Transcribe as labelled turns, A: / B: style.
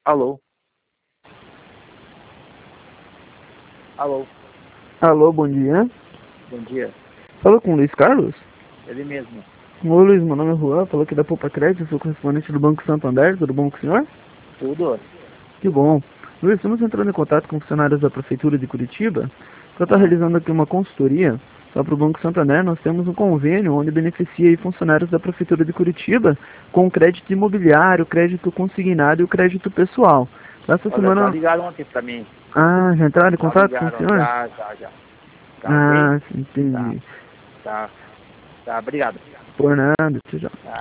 A: Alô? Alô?
B: Alô, bom dia.
A: Bom dia.
B: Falou com o Luiz Carlos?
A: Ele mesmo.
B: Ô Luiz, meu nome é Juan, falou aqui da Poupa Crédito, sou correspondente do Banco Santander, tudo bom com o senhor?
A: Tudo?
B: Que bom. Luiz, estamos entrando em contato com funcionários da Prefeitura de Curitiba, para estar realizando aqui uma consultoria, só para o Banco Santander nós temos um convênio onde beneficia aí funcionários da Prefeitura de Curitiba com crédito imobiliário, crédito consignado e o crédito pessoal. Essa
A: Olha, já
B: semana...
A: ligaram ontem pra mim.
B: Ah, já entraram em
A: Já
B: contato com o
A: ligaram,
B: senhor?
A: já. Tá ok?
B: Ah,
A: Tá,
B: entendi.
A: tá. Tá, obrigado.
B: Por nada, tchau.
A: Tá.